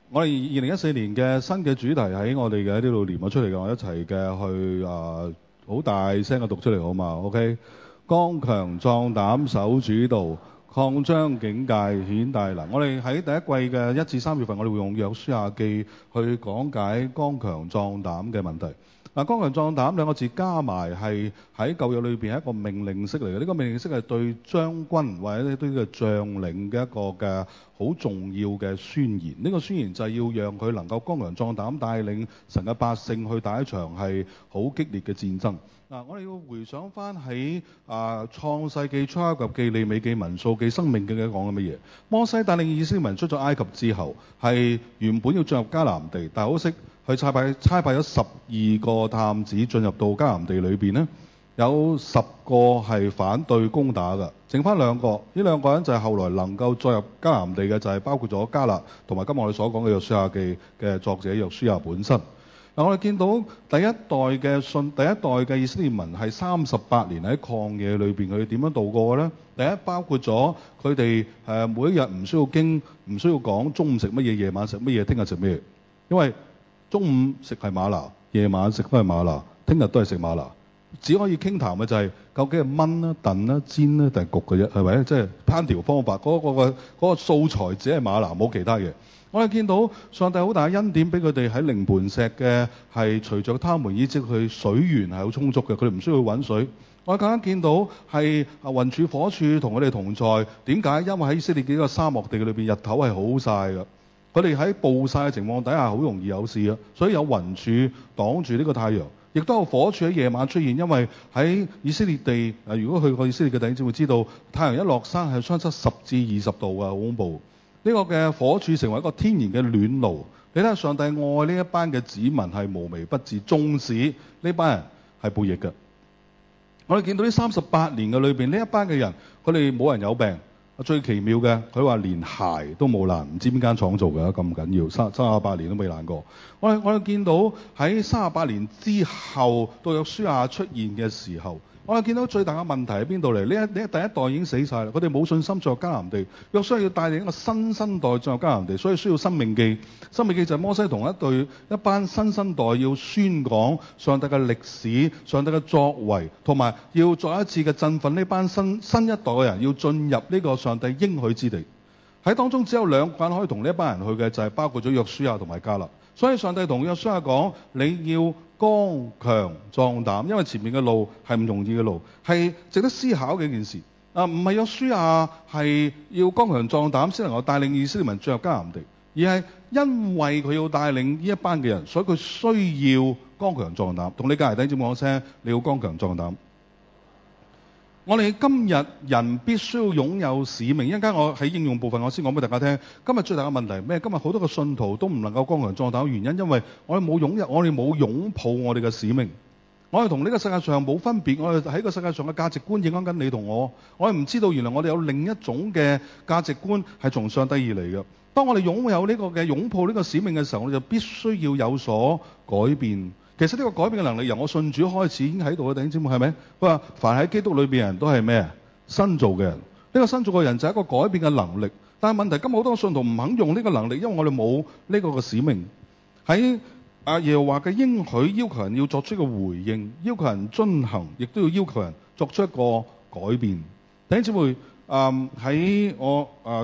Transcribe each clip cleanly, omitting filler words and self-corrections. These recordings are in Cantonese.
我哋2014年嘅新嘅主題喺我哋嘅呢度連咗出嚟嘅，我一齊嘅去好大聲嘅讀出嚟好嘛 ？OK， 剛強壯膽守主道，擴張境界顯大能。我哋喺第一季嘅1至3月份，我哋會用約書亞記去講解剛強壯膽嘅問題。剛強壯膽兩個字加埋係喺舊約裏邊係一個命令式嚟嘅。呢個命令式係對將軍或者對呢個將領嘅一個嘅好重要嘅宣言。呢個宣言就係要讓佢能夠剛強壯膽，帶領神嘅百姓去打一場係好激烈嘅戰爭。我哋要回想翻喺創世記、出埃及記、利未記、民數記、申命記嘅講緊乜嘢？摩西帶領以色列民出咗埃及之後，係原本要進入迦南地，但係好識佢差派咗12個探子進入到迦南地裏邊呢，有10個係反對攻打嘅，剩翻2個。呢2個人就係後來能夠再入迦南地嘅，就係包括咗迦勒同埋今日我哋所講嘅約書亞記嘅作者約書亞本身。我哋見到第一代嘅以色列民係38年喺曠野裏邊，佢哋點樣度過嘅咧？第一包括咗佢哋每一日唔需要經，唔需要講中午食乜嘢，夜晚食乜嘢，聽日食乜嘢，因為中午食係嗎哪，夜晚食都係嗎哪，聽日都係食嗎哪，只可以傾談嘅就係究竟係燜啦、燉啦、煎啦定係焗嘅啫，係咪？即係烹調方法嗰個素材只係嗎哪，冇其他嘢。我哋見到上帝好大嘅恩典俾佢哋喺靈磐石嘅係隨着他們以致佢水源係好充足嘅，佢哋唔需要揾水。我哋更加見到係雲柱火柱同佢哋同在。點解？因為喺以色列幾個沙漠地裏邊，日頭係好曬嘅。佢哋喺暴曬嘅情況底下，好容易有事啊。所以有雲柱擋住呢個太陽，亦都有火柱喺夜晚出現。因為喺以色列地，如果去過以色列嘅弟兄姊妹知道，太陽一落山係相差10至20度啊，好恐怖。呢個嘅火柱成為一個天然嘅暖爐。你睇下上帝愛呢一班嘅子民係無微不至，縱使呢班人係背逆嘅。我哋見到呢38年嘅裏邊，呢一班嘅人佢哋冇人有病。最奇妙嘅，佢話連鞋都冇爛，唔知邊間廠做嘅咁緊要，38年都未爛過。我哋見到喺38年之後到約書亞出現嘅時候，我哋見到最大嘅問題喺邊度嚟？呢第一代已經死晒啦，佢哋冇信心進入迦南地。約書亞要帶領一個新生代進入迦南地，所以需要申命記。申命記就係摩西同一班新生代要宣講上帝嘅歷史、上帝嘅作為，同埋要再一次嘅振奮呢班新一代嘅人要進入呢個上帝應許之地。喺當中只有2個人可以同呢一班人去嘅，就係包括咗約書亞同埋迦勒。所以上帝同約書亞講：你要剛強壯膽，因為前面嘅路係唔容易嘅路，係值得思考嘅一件事。唔係約書亞係要剛強壯膽先能夠帶領以色列民進入迦南地，而係因為佢要帶領呢一班嘅人，所以佢需要剛強壯膽。同你隔離弟兄講聲，你要剛強壯膽。我哋今日人必須要擁有使命。一陣間我喺應用部分，我先講俾大家聽。今日最大嘅問題係咩？今日好多個信徒都唔能夠剛強壯膽嘅原因，因為我哋冇擁抱我哋嘅使命。我哋同呢個世界上冇分別。我哋喺個世界上嘅價值觀影響緊你同我。我哋唔知道原來我哋有另一種嘅價值觀係從上帝而嚟嘅。當我哋擁有呢個嘅擁抱呢個使命嘅時候，我哋就必須要有所改變。其實呢個改變嘅能力由我信主開始已經喺度嘅，弟兄姊妹係咪？佢話凡喺基督裏邊人都係咩？新造嘅人。呢個新造嘅人就係一個改變嘅能力。但係問題今日好多信徒唔肯用呢個能力，因為我哋冇呢個嘅使命。喺耶和華嘅應許要求人要作出一個回應，要求人遵行，亦都要求人作出一個改變。弟兄姊妹，喺我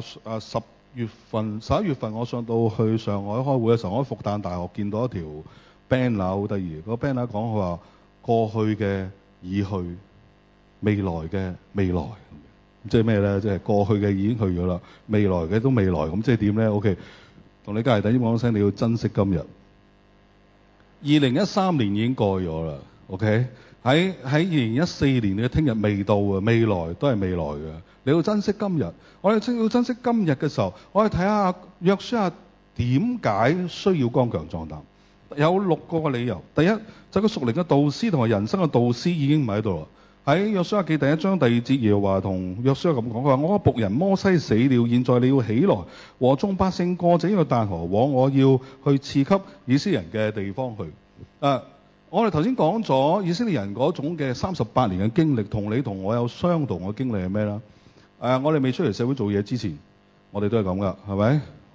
11月份我上到去上海開會嘅時候，我喺復旦大學見到一條 banner 好得意。個 banner 講佢話過去嘅已去，未來嘅未來，即係咩咧？即係過去嘅已經去咗啦，未來嘅都未來，咁即係點咧 ？OK， 同你隔離弟兄講聲，你要珍惜今日。2013年已經過咗啦 ，OK？ 喺2014年嘅聽日未到啊，未來都係未來嘅。你要珍惜今日。我哋要珍惜今日嘅時候，我哋睇下約書亞點解需要剛強壯膽。有6個嘅理由。第一，就係佢屬靈嘅導師同埋人生嘅導師已經唔喺度啦。喺約書亞記第1章第2節，耶和華同約書亞咁講：佢話我嘅僕人摩西死了，現在你要起來和眾百姓過這個大河，往我要去賜給以色列人嘅地方去。我哋頭先講咗以色列人嗰種嘅38年嘅經歷，同你同我有相同嘅經歷係咩啦？我哋未出嚟社會做嘢之前，我哋都係咁噶，係咪？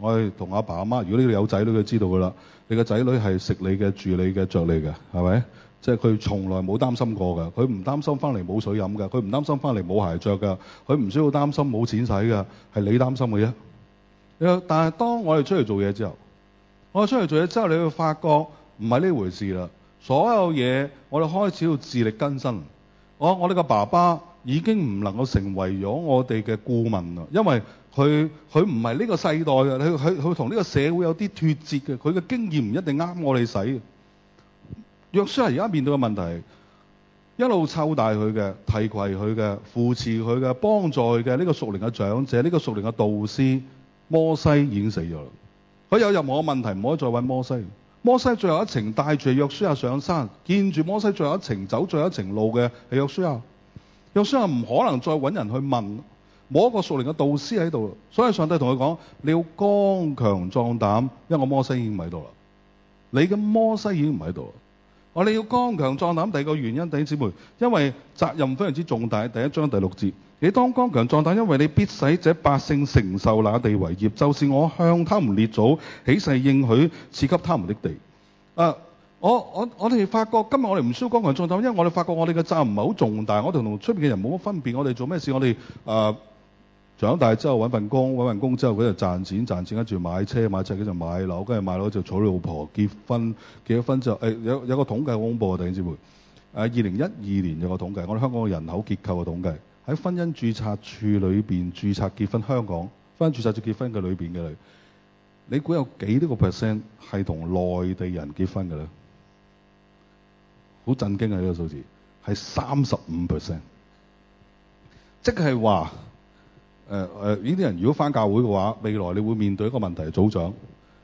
我哋同阿爸阿媽，如果你有仔女，佢知道噶啦，你個仔女係食你嘅、住你嘅、着你嘅，係咪？即係佢從來冇擔心過㗎，佢唔擔心翻嚟冇水飲㗎，佢唔擔心翻嚟冇鞋着㗎，佢唔需要擔心冇錢使㗎，係你擔心嘅啫。但係當我哋出嚟做嘢之後，你會發覺唔係呢回事啦。所有嘢我哋開始要自力更生。我哋個爸爸已經唔能夠成為咗我哋嘅顧問啦，因為佢唔係呢個世代嘅，佢同呢個社會有啲脫節嘅，佢嘅經驗唔一定啱我哋使。約書亞而家面對嘅問題，一路湊大佢嘅、提攜佢嘅、扶持佢嘅、幫助佢嘅呢個屬靈嘅長者、呢個屬靈嘅導師摩西已經死咗啦。佢有任何嘅問題唔可以再揾摩西。摩西最後一程帶住約書亞上山，見住摩西最後一程走最後一程路嘅係約書亞。約書亞唔可能再揾人去問，冇一個屬靈嘅導師喺度，所以上帝同佢講：你要剛強壯膽，因為我摩西已經唔喺度啦。你嘅摩西已經唔喺度啦。我哋要剛強壯膽，第二個原因，弟兄姊妹，因為責任非常之重大。第1章第6節，你當剛強壯膽，因為你必使這百姓承受那地為業，就是我向他們列祖起誓應許賜給他們的地。我哋發覺今日我哋唔需要剛強壯膽，因為我哋發覺我哋嘅責任唔係好重大，我哋同出邊嘅人冇乜分別。我哋做咩事？我哋長大之後揾份工之後佢就賺錢跟住買車跟住買樓，跟住買樓就娶老婆結婚之後有個統計好恐怖啊！弟兄姊妹，2012年有個統計，我哋香港嘅人口結構嘅統計，喺婚姻註冊處裏邊註冊結婚，香港婚姻註冊處結婚嘅裏邊嘅你估有幾多個 percent 係同內地人結婚嘅咧？好震驚啊！呢個數字係35%，即係話呢啲人如果返教會嘅話，未來你會面對一個問題，組長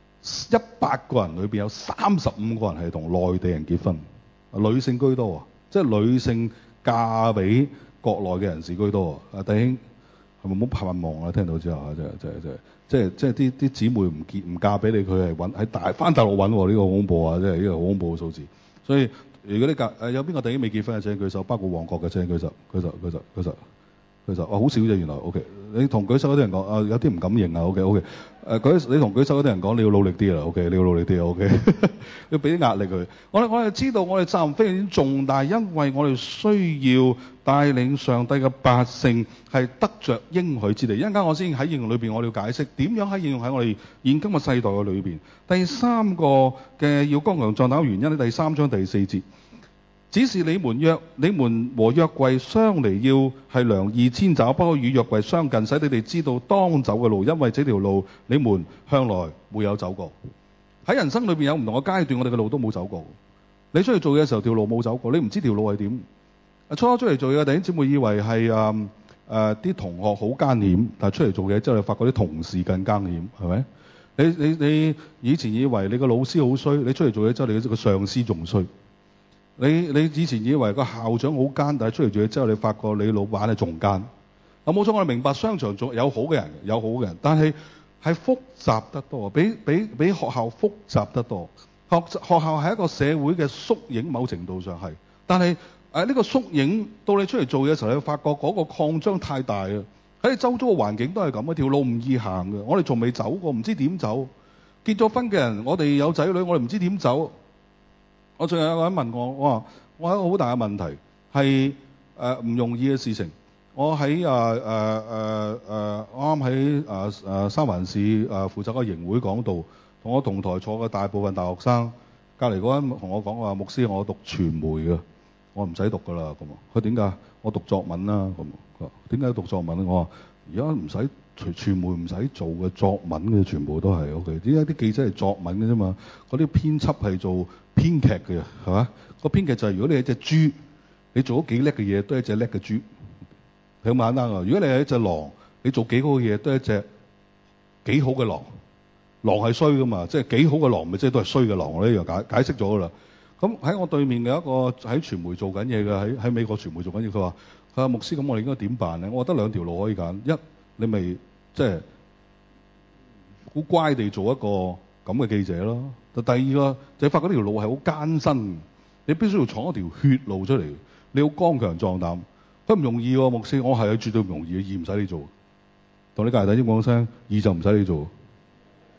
100個人裏邊有35個人係同內地人結婚，女性居多啊，即係女性嫁俾國內嘅人士居多啊！弟兄係咪冇盼望啊？聽到之後啊，即係啲姊妹唔嫁俾你，佢係喺返大陸揾喎，呢個好恐怖啊！即係呢個好恐怖嘅數字。所以如果你有邊個弟兄未結婚嘅請舉手，包括旺角嘅請舉手。好少啫，原來 OK。你同舉手嗰啲人講有啲唔敢認啊 OK。你同舉手嗰啲人講你要努力啲啦 OK， 你要努力啲 OK。要俾啲壓力佢。我哋知道我哋責任非常之重大，因為我哋需要帶領上帝嘅百姓係得着應許之地。一陣間我先喺應用裏邊我哋要解釋點樣喺應用喺我哋現今嘅世代嘅裏邊。第3個嘅要剛強壯膽嘅原因咧，第3章第4節。只是你們和約櫃相離，要係量2千肘，不可與約櫃相近，使你哋知道當走嘅路，因為這條路你們向來沒有走過。喺人生裏邊有唔同嘅階段，我哋嘅路都冇走過。你出去做嘢嘅時候，條路冇走過，你唔知條路係點。初出嚟做嘢嘅弟兄姊妹以為係啲同學好艱險，但係出嚟做嘢之後，你發覺啲同事更艱險，係咪？你以前以為你個老師好衰，你出嚟做嘢之後，你個上司仲衰。你以前以為個校長好奸，但係出嚟做嘢之後，你發覺你老闆係仲奸。冇錯，我哋明白商場仲有好嘅人，但係複雜得多，比學校複雜得多。學校係一個社會嘅縮影，某程度上係。但係呢個縮影到你出嚟做嘢嘅時候，你發覺嗰個擴張太大啊！喺你周遭嘅環境都係咁，條路唔易行嘅。我哋從未走過，唔知點走。結咗婚嘅人，我哋有仔女，我哋唔知點走。我仲有個人問我，我有一個好大嘅問題係唔容易嘅事情。我喺啱喺三藩市負責個營會講道，同我同台坐嘅大部分大學生，隔離嗰人同我講話，牧師我讀傳媒嘅，我唔使讀㗎啦。咁佢點解？我讀作文啦。咁佢話點解讀作文？我話而家唔使傳媒唔使做嘅，作文嘅全部都係 OK。點解啲記者係作文嘅啫嘛？嗰啲編輯係做編劇嘅，係嘛？個編劇就係如果你係隻豬，你做咗幾叻嘅嘢，都係一隻叻嘅豬。係咁簡單啊！如果你係一隻狼，你做幾好嘅嘢，都係一隻幾好嘅狼。狼係衰噶嘛，即係幾好嘅狼，咪即係都係衰嘅狼。我呢樣解釋咗噶啦。咁喺我對面嘅一個喺傳媒做緊嘢嘅，喺美國傳媒做緊嘢，佢話牧師，咁我哋應該點辦咧？我覺得兩條路可以揀，一你咪即係好乖地做一個咁嘅記者咯。第二個就發覺呢條路係好艱辛，你必須要闖一條血路出嚟，你要剛強壯膽。佢唔容易喎，牧師，我係絕對唔容易嘅，易唔使你做。同你隔離弟兄講聲，易就唔使你做。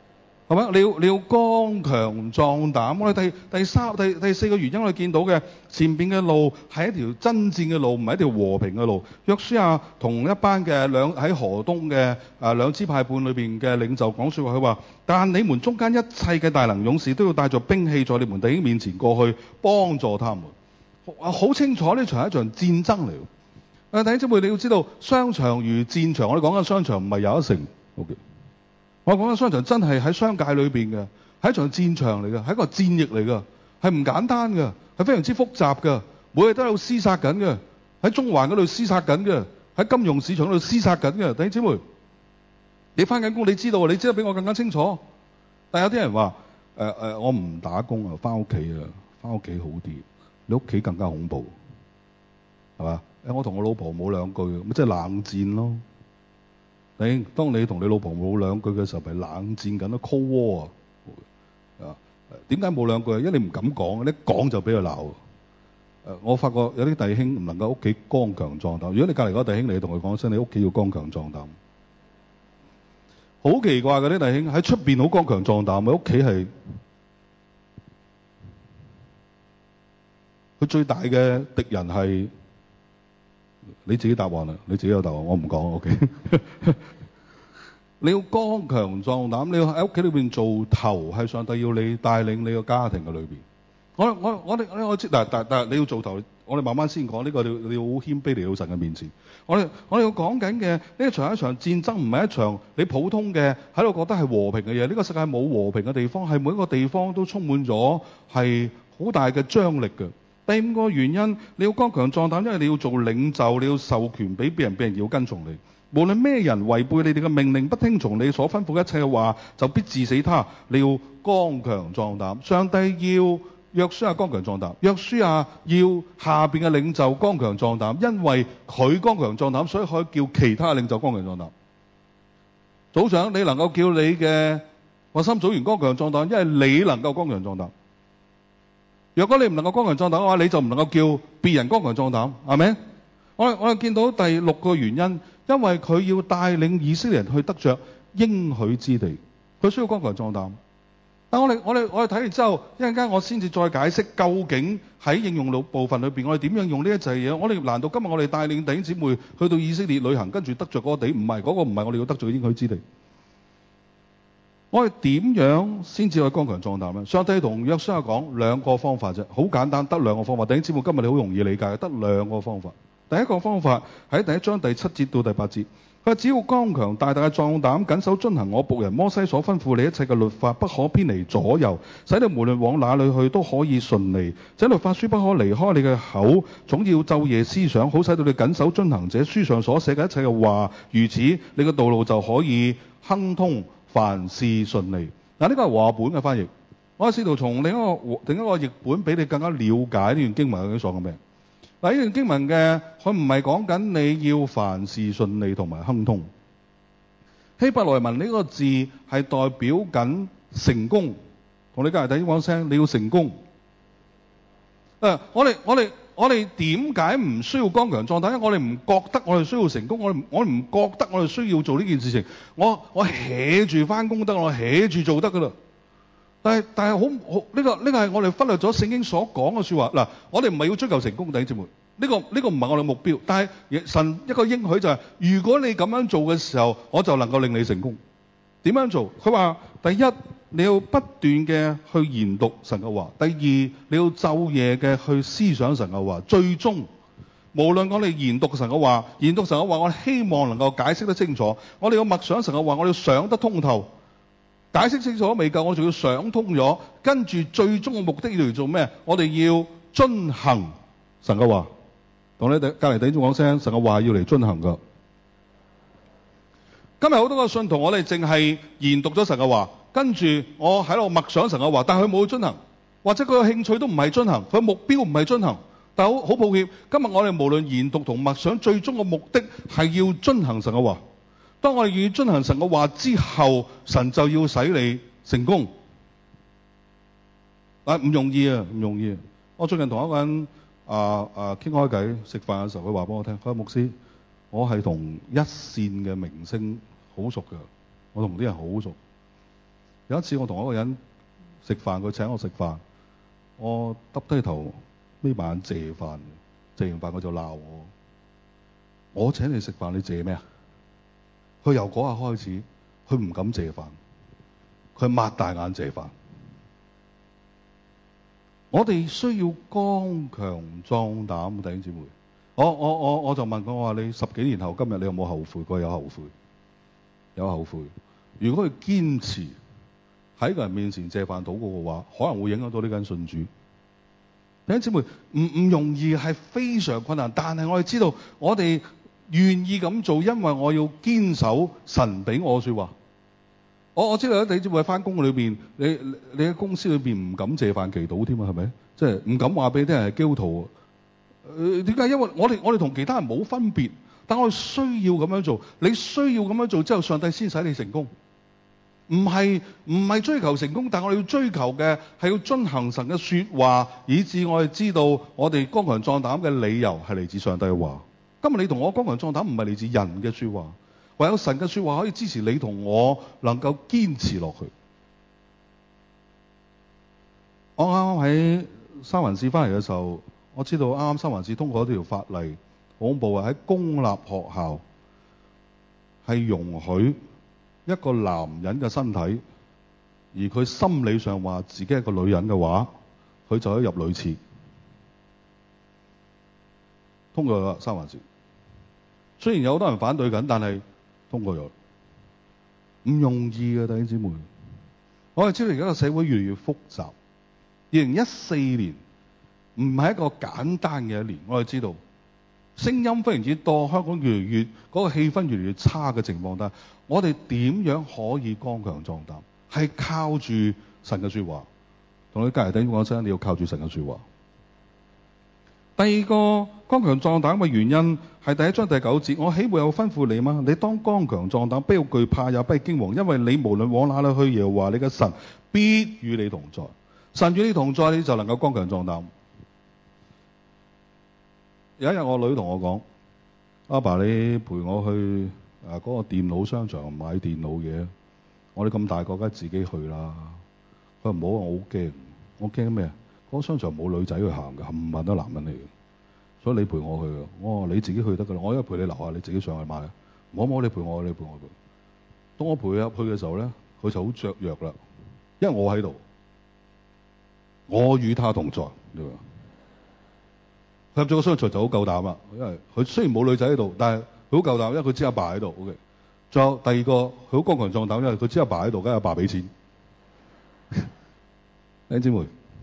係咪？你要剛強壯膽。我哋第四個原因，我哋見到嘅前邊嘅路係一條爭戰嘅路，唔係一條和平嘅路。約書亞同一班嘅喺河東嘅兩支派半裏邊嘅領袖講説話，佢話：但你們中間一切嘅大能勇士都要帶着兵器在你們弟兄面前過去幫助他們。好清楚呢場係一場戰爭嚟。弟兄姊妹，你要知道，商場如戰場。我哋講緊商場唔係有一城。OK。我講緊商場真係喺商界裏邊嘅，係一場戰場嚟嘅，係一個戰役嚟嘅，係唔簡單嘅，係非常之複雜嘅，每日都有廝殺緊嘅，喺中環嗰度廝殺緊嘅，喺金融市場嗰度廝殺緊嘅。弟兄姊妹，你翻緊工，你知道比我更加清楚。但有啲人話：我唔打工啊，翻屋企啊，翻屋企好啲。你屋企更加恐怖，係嘛？我同我老婆冇兩句，咪即係冷戰咯。當你同你老婆冇兩句嘅時候，咪冷戰緊咯 ，Cold War 啊！點解冇兩句？因為你唔敢講，你一講就俾佢鬧。我發覺有啲弟兄唔能夠屋企剛強壯膽。如果你隔離嗰個弟兄，你同佢講聲，你屋企要剛強壯膽。好奇怪嘅啲弟兄喺出邊好剛強壯膽，喺屋企係佢最大嘅敵人係。你自己答案啦，你自己有答案，我唔講。OK。你要剛強壯膽，你要喺屋企裏邊做頭，係上帝要你帶領你個家庭嘅裏邊。我知，但係你要做頭，我哋慢慢先講呢個。你要好謙卑嚟到神嘅面前。我哋要講緊嘅呢一場戰爭，唔係一場你普通嘅喺度覺得係和平嘅嘢。呢個世界冇和平嘅地方，係每一個地方都充滿咗係好大嘅張力嘅。第五個原因，你要剛強壯膽，因為你要做領袖，你要授權俾別人要跟從你。無論咩人違背你哋嘅命令，不聽從你所吩咐一切嘅話，就必治死他。你要剛強壯膽。上帝要約書亞剛強壯膽，約書亞要下邊嘅領袖剛強壯膽，因為佢剛強壯膽，所以可以叫其他領袖剛強壯膽。組長，你能夠叫你嘅核心組員剛強壯膽，因為你能夠剛強壯膽。若果你唔能夠剛強壯膽嘅話，你就唔能夠叫別人剛強壯膽，係咪？我哋見到第六個原因，因為佢要帶領以色列人去得着應許之地，佢需要剛強壯膽。但我哋睇完之後，一陣間我先至再解釋究竟喺應用部分裏邊，我哋點樣用呢一切嘢？我哋難道今日我哋帶領弟兄姊妹去到以色列旅行，跟住得着嗰個地？唔係，嗰個唔係我哋要得着嘅應許之地。我哋點樣先至去剛強壯膽咧？上帝同約書亞講兩個方法啫，好簡單，得兩個方法。弟兄姊妹，今日你好容易理解，得兩個方法。第一個方法喺第一章第7節到第8節，佢話只要剛強大大嘅壯膽，謹守遵行我僕人摩西所吩咐你一切嘅律法，不可偏離左右，使你無論往哪裏去都可以順利。這律法書不可離開你嘅口，總要晝夜思想，好使到你謹守遵行這書上所寫嘅一切嘅話，如此你嘅道路就可以亨通，凡事順利。嗱，呢個係和合本嘅翻譯。我試圖從另一個譯本俾你更加了解呢段經文究竟所講咩。嗱，呢段經文嘅佢唔係講緊你要凡事順利同埋亨通。希伯來文呢個字係代表緊成功。同你隔離弟兄講聲，你要成功。我哋點解唔需要剛強壯膽？因為我哋唔覺得我哋需要成功，我哋唔覺得我哋需要做呢件事情。我 hea 住翻工得，我 hea 住做得噶啦。但係好呢個係我哋忽略咗聖經所講嘅説話。嗱，我哋唔係要追求成功，弟兄姊妹，呢個唔係我哋目標。但係神一個應許就係，如果你咁樣做嘅時候，我就能夠令你成功。點樣做？佢話第一，你要不斷嘅去研讀神嘅話；第二，你要晝夜嘅去思想神嘅話。最終，無論我哋研讀神嘅話，我希望能夠解釋得清楚。我哋要默想神嘅話，我哋要想得通透。解釋清楚都未夠，我仲要想通咗，跟住最終嘅目的要嚟做咩？我哋要遵行神嘅話。同你隔離弟兄講聲，神嘅話要嚟遵行噶。今日好多個信徒，我哋淨係研讀咗神嘅話，跟住我喺度默想神嘅話，但係佢冇去遵行，或者佢嘅興趣都唔係遵行，佢目標唔係遵行。但係好抱歉，今日我哋無論研讀同默想，最終嘅目的係要遵行神嘅話。當我哋願意遵行神嘅話之後，神就要使你成功。唔容易啊，唔容易啊！我最近同一個人傾開偈食飯嘅時候，佢話俾我聽，佢話牧師，我係同一線嘅明星好熟㗎，我同啲人好熟。 有一次我同一個人食飯，佢請我食飯，我耷低頭眯埋眼謝飯，謝完飯佢就鬧我。我請你食飯，你謝咩啊？佢由嗰日開始，佢唔敢謝飯，佢擘大眼謝飯。我哋需要剛強壯膽，弟兄姊妹。我就問佢，我話你10幾年後今日你有冇後悔？佢話有後悔，有後悔。如果佢堅持喺個人面前謝飯禱告嘅話，可能會影響到呢個人信主。弟兄姊妹，唔容易，係非常困難。但係我哋知道，我哋願意咁做，因為我要堅守神俾我嘅說話。我知道有啲弟兄姊妹喺翻工裏邊，你喺公司裏邊唔敢謝飯祈禱添啊，係咪？即係唔敢話俾啲人係基督徒。點解？因為我哋同其他人冇分別，但我哋需要咁樣做。你需要咁樣做之後，上帝先使你成功。唔係追求成功，但我哋要追求嘅係要遵行神嘅說話，以致我哋知道我哋剛強壯膽嘅理由係嚟自上帝嘅話。今日你同我剛強壯膽唔係嚟自人嘅說話，唯有神嘅說話可以支持你同我能夠堅持落去。我啱啱喺三藩市翻嚟嘅時候，我知道啱啱三藩市通過一條法例，好恐怖啊！喺公立學校係容許一個男人嘅身體，而佢心理上話自己係個女人嘅話，佢就可以入女廁。通過咗三藩市，雖然有好多人反對緊，但係通過咗。唔容易嘅，弟兄姊妹。我哋知道而家個社會越嚟越複雜。2014年唔係一個簡單嘅一年，我哋知道聲音非常之多，香港越嚟越嗰個氣氛越嚟越差嘅情況，但係我哋點樣可以剛強壯膽？係靠住神嘅說話。同你隔籬弟兄講聲，你要靠住神嘅說話。第二個剛強壯膽嘅原因係第1章第9節，我豈沒有吩咐你嗎？你當剛強壯膽，不要懼怕，也不要驚惶，因為你無論往哪裏去，耶和華你嘅神必與你同在。神與你同在，你就能夠剛強壯膽。有一日我女同我講：阿爸，你陪我去嗰個電腦商場買電腦嘢。我哋咁大個梗係自己去啦。佢話唔好，我好驚。我驚咩啊？嗰個商場冇女仔去行嘅，冚唪唥都男人嚟嘅。所以你陪我去啊！我話你自己去得㗎啦。我因為陪你樓下，你自己上去買。唔好，你陪我，你陪我。當我陪佢去嘅時候咧，佢就好雀躍啦，因為我喺度。我與他同在，佢入咗個商場就好夠膽啦，因為佢雖然冇女仔喺度，但係佢好夠膽，因為佢知阿爸喺度。OK，仲有第二個，佢好剛強壯膽，因為佢知阿爸喺度，梗係阿爸俾錢。弟兄姊妹，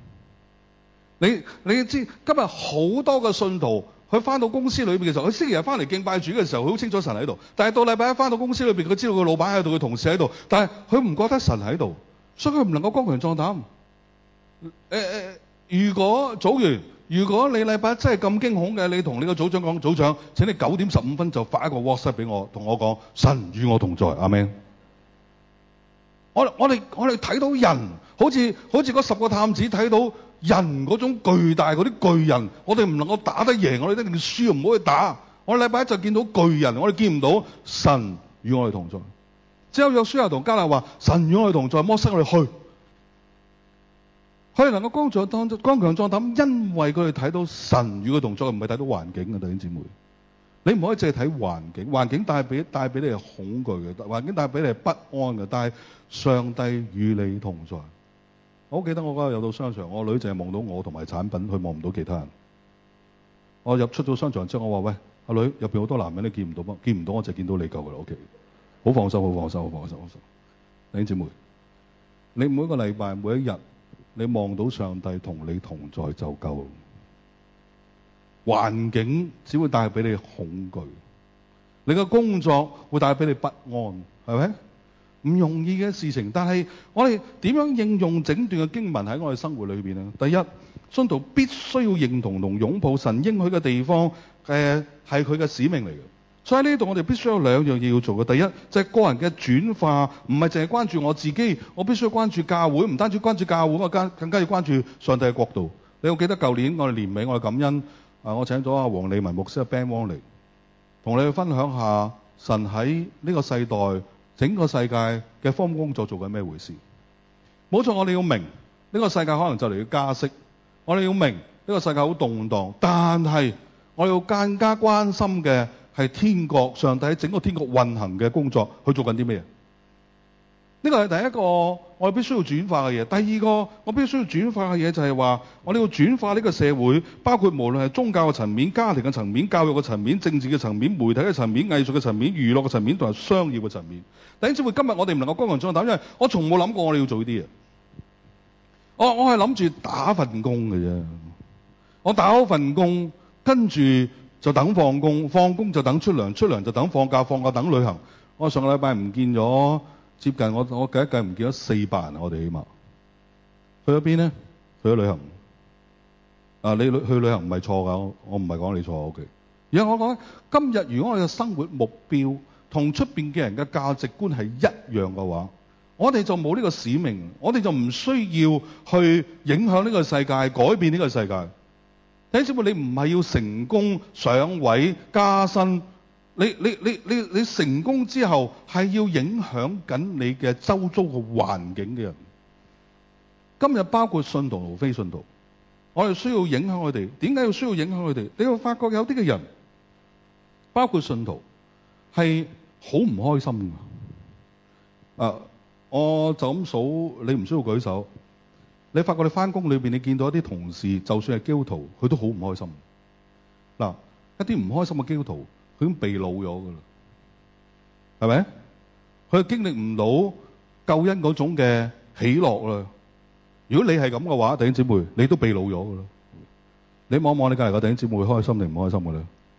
你知今日好多嘅信徒，佢翻到公司裏邊嘅時候，佢星期日翻嚟敬拜主嘅時候，佢好清楚神喺度。但係到禮拜一翻到公司裏邊，佢知道個老闆喺度，佢同事喺度，但係佢唔覺得神喺度，所以佢唔能夠剛強壯膽。如果組員，如果你禮拜一真係咁驚恐嘅，你同你個組長講：組長，請你9點15分就發一個 WhatsApp 俾我，同我講神與我同在，阿們。我哋睇到人，好似嗰10個探子睇到人嗰種巨大嗰啲巨人，我哋唔能夠打得贏，我哋一定要輸，唔好去打。我禮拜一就見到巨人，我哋見唔到神與我哋同在。只有約書亞同迦勒話：神與我哋同在，摩西我哋去。佢哋能夠剛強壯膽，因為佢哋睇到神與佢同在，唔係睇到環境嘅。弟兄姊妹，你唔可以淨係睇環境，環境帶俾你係恐懼嘅，環境帶俾你係不安嘅。但係上帝與你同在。我好記得我嗰日入到商場，我女淨係望到我同埋產品，佢望唔到其他人。我出咗商場之後，我話：喂，阿女，入邊好多男人，你見唔到嗎？見唔到我就見到你夠㗎啦。OK，好放心，好放心，好放心，好放心。弟兄姊妹，你每一個禮拜每一日，你望到上帝同你同在就夠。環境只會帶俾你恐懼，你嘅工作會帶俾你不安，係咪？唔容易嘅事情。但係我哋點樣應用整段嘅經文喺我哋生活裏邊呢？第一，信徒必須要認同同擁抱神應許嘅地方，係佢嘅使命嚟嘅。所以喺呢度我哋必須有2樣嘢要做嘅。第一就係個人嘅轉化，唔係淨係關注我自己，我必須要關注教會，唔單止關注教會，我更加要關注上帝嘅國度。你會記得舊年我哋年尾我哋感恩我請咗阿黃利文牧師阿 Ben Wong 嚟，同你去分享下神喺呢個世代整個世界嘅福音工作做緊咩回事。 冇錯，我哋要明呢個世界可能就嚟要加息，我哋要明呢個世界好動盪，但係我哋要更加關心嘅係天國，上帝喺整個天國運行嘅工作，去做緊啲咩？呢個係第一個我哋必須要轉化嘅嘢。第二個我必須要轉化嘅嘢就係話，我哋要轉化呢個社會，包括無論係宗教嘅層面、家庭嘅層面、教育嘅層面、政治嘅層面、媒體嘅層面、藝術嘅層面、娛樂嘅層面同埋商業嘅層面。弟兄姊妹，今日我哋唔能夠剛強壯膽，因為我從冇諗過我哋要做呢啲嘢。我係諗住打份工嘅啫，我打好份工，跟住就等放工，放工就等出糧，出糧就等放假，放假等旅行。我上個禮拜唔見咗接近我計一計唔見咗400人，我哋起碼去咗邊呢？去咗旅行。你去旅行唔係錯㗎，我唔係講你錯 OK。而家我講今日如果我哋嘅生活目標同出邊嘅人嘅價值觀係一樣嘅話，我哋就冇呢個使命，我哋就唔需要去影響呢個世界，改變呢個世界。弟兄姊妹，你唔係要成功上位加薪，你成功之後係要影響緊你嘅周遭嘅環境嘅人。今日包括信徒同非信徒，我哋需要影響佢哋。點解要需要影響佢哋？你會發覺有啲嘅人，包括信徒，係好唔開心㗎。我就咁數，你唔需要舉手。你發覺你返工裏邊，你見到一啲同事，就算係基督徒，佢都好唔開心。嗱，一啲唔開心嘅基督徒，佢已經被擄咗㗎啦，係咪？佢經歷唔到救恩嗰種嘅喜樂啦。如果你係咁嘅話，弟兄姊妹，你都被擄咗㗎啦。你望望你隔離個弟兄姊妹，開心定唔開心㗎啦？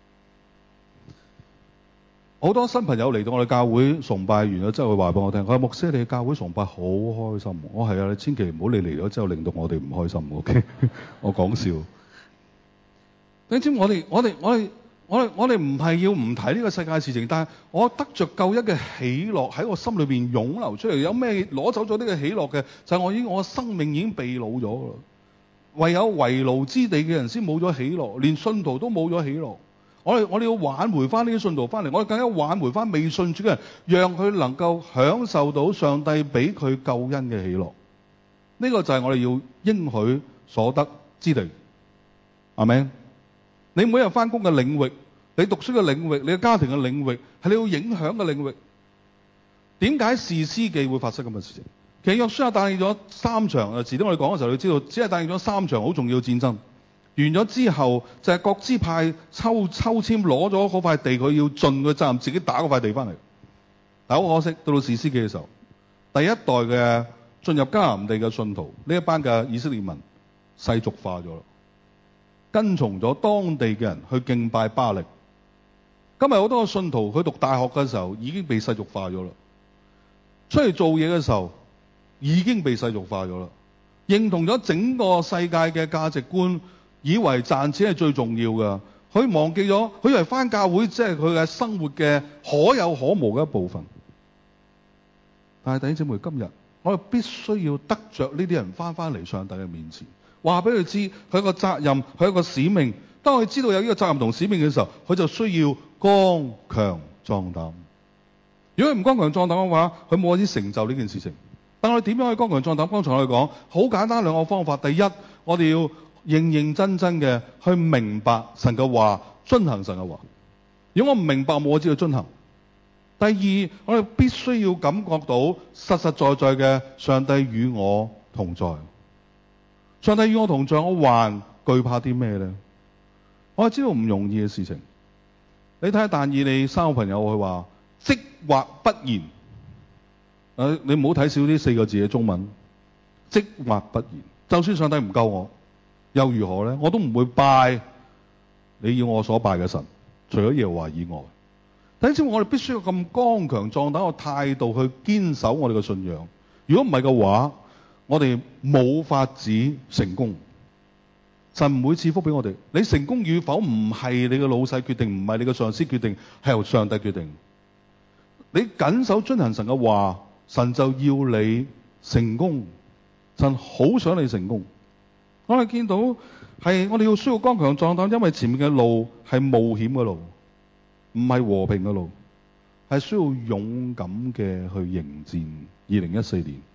好多新朋友嚟到我哋教會崇拜完咗之後，佢話俾我聽：佢話牧師，你嘅教會崇拜好開心。我係啊，你千祈唔好你嚟咗之後令到我哋唔開心。OK， 我講笑。你知我哋唔係要唔睇呢個世界事情，但係我得着救恩嘅喜樂喺我心裏邊湧流出嚟。有咩攞走咗呢個喜樂嘅？就係我生命已經被擄咗啦。唯有為奴之地嘅人先冇咗喜樂，連信徒都冇咗喜樂。我哋要挽回翻呢啲信徒翻嚟，我哋更加挽回翻未信主嘅人，讓佢能夠享受到上帝俾佢救恩嘅喜樂。呢個就係我哋要應許所得之地。係咪？你每日翻工嘅領域，你讀書嘅領域，你嘅家庭嘅領域，係你要影響嘅領域。點解士師記會發生咁嘅事情？其實約書亞帶領咗3場，遲啲我哋講嘅時候，你知道，只係帶領咗3場好重要嘅戰爭。完咗之後，就係各支派抽籤攞咗嗰塊地，佢要盡個責任，自己打嗰塊地翻嚟。但好可惜，到士師記嘅時候，第一代嘅進入迦南地嘅信徒，呢一班嘅以色列民世俗化咗啦，跟從咗當地嘅人去敬拜巴力。今日好多個信徒，佢讀大學嘅時候已經被世俗化咗啦，出去做嘢嘅時候已經被世俗化咗啦，認同咗整個世界嘅價值觀。以為賺錢係最重要嘅，佢忘記咗，佢以為返教會即係佢嘅生活嘅可有可無嘅一部分。但係弟兄姊妹，今日我哋必須要得着呢啲人返嚟上帝嘅面前，話俾佢知佢有個責任，佢有個使命。當佢知道有呢個責任同使命嘅時候，佢就需要剛強壯膽。如果佢唔剛強壯膽嘅話，佢冇可以成就呢件事情。但我哋點樣去剛強壯膽？剛才我哋講好簡單2個方法。第一，我哋要認真嘅去明白神嘅話，遵行神嘅話。如果我唔明白，冇我知道遵行。第二，我哋必須要感覺到實實在在嘅上帝與我同在。上帝與我同在，我還懼怕啲咩咧？我係知道唔容易嘅事情。你睇下但以理3個朋友，佢話即或不然。你唔好睇少呢4個字嘅中文，即或不然。就算上帝唔救我，又如何咧？我都唔會拜你要我所拜嘅神，除咗耶和華以外。但係我哋必須要咁剛強壯膽嘅態度去堅守我哋嘅信仰。如果唔係嘅話，我哋冇法子成功。神唔會賜福俾我哋。你成功與否唔係你嘅老細決定，唔係你嘅上司決定，係由上帝決定。你謹守遵行神嘅話，神就要你成功。神好想你成功。我哋見到係我哋要需要剛強壯膽，因為前面嘅路係冒險嘅路，唔係和平嘅路，係需要勇敢嘅去迎戰。2014年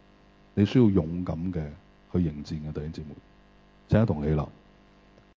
你需要勇敢嘅去迎戰嘅弟兄姊妹，請一同起立。